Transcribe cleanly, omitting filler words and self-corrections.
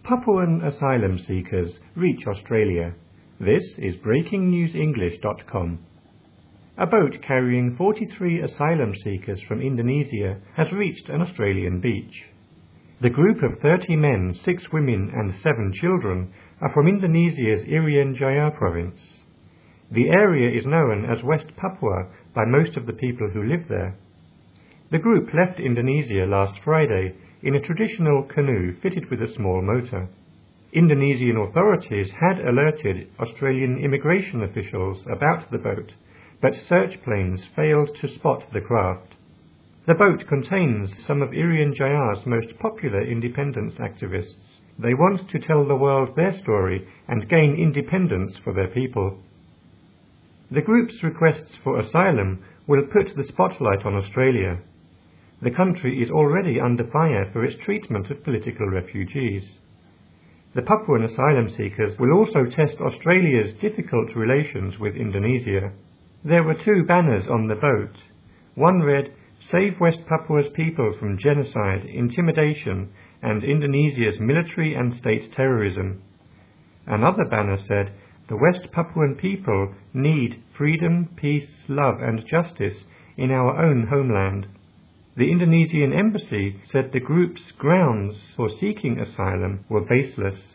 Papuan asylum seekers reach Australia. This is BreakingNewsEnglish.com. A boat carrying 43 asylum seekers from Indonesia has reached an Australian beach. The group of 30 men, 6 women and 7 children are from Indonesia's Irian Jaya province. The area is known as West Papua by most of the people who live there. The group left Indonesia last Friday in a traditional canoe fitted with a small motor. Indonesian authorities had alerted Australian immigration officials about the boat, but search planes failed to spot the craft. The boat contains some of Irian Jaya's most popular independence activists. They want to tell the world their story and gain independence for their people. The group's requests for asylum will put the spotlight on Australia. The country is already under fire for its treatment of political refugees. The Papuan asylum seekers will also test Australia's difficult relations with Indonesia. There were 2 banners on the boat. One read, "Save West Papua's people from genocide, intimidation, and Indonesia's military and state terrorism." Another banner said, "The West Papuan people need freedom, peace, love, and justice in our own homeland." The Indonesian embassy said the group's grounds for seeking asylum were baseless.